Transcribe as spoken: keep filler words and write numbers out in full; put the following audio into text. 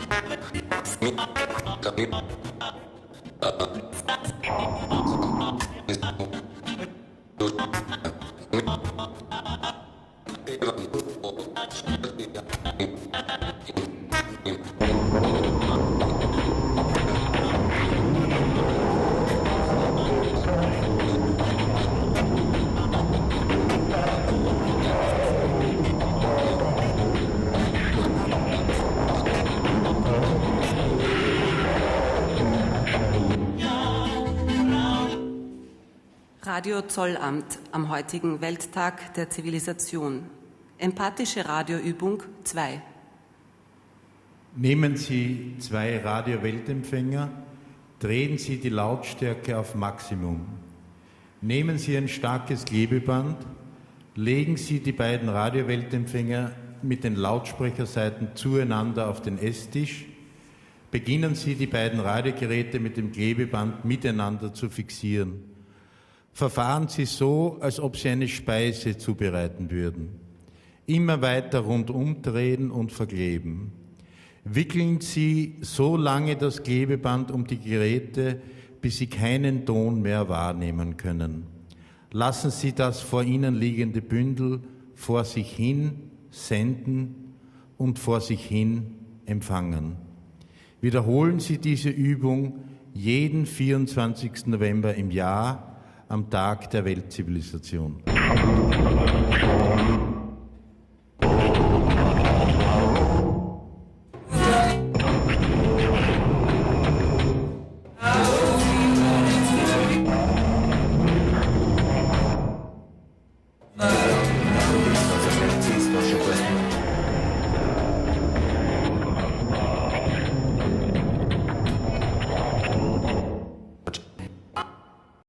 Radio Zollamt am heutigen Welttag der Zivilisation. Empathische Radioübung zwei. Nehmen Sie zwei Radio-Weltempfänger, drehen Sie die Lautstärke auf Maximum. Nehmen Sie ein starkes Klebeband, legen Sie die beiden Radio-Weltempfänger mit den Lautsprecherseiten zueinander auf den Esstisch. Beginnen Sie, die beiden Radiogeräte mit dem Klebeband miteinander zu fixieren. Verfahren Sie so, als ob Sie eine Speise zubereiten würden. Immer weiter rundum drehen und verkleben. Wickeln Sie so lange das Klebeband um die Geräte, bis Sie keinen Ton mehr wahrnehmen können. Lassen Sie das vor Ihnen liegende Bündel vor sich hin senden und vor sich hin empfangen. Wiederholen Sie diese Übung jeden vierundzwanzigsten November im Jahr am Tag der Weltzivilisation.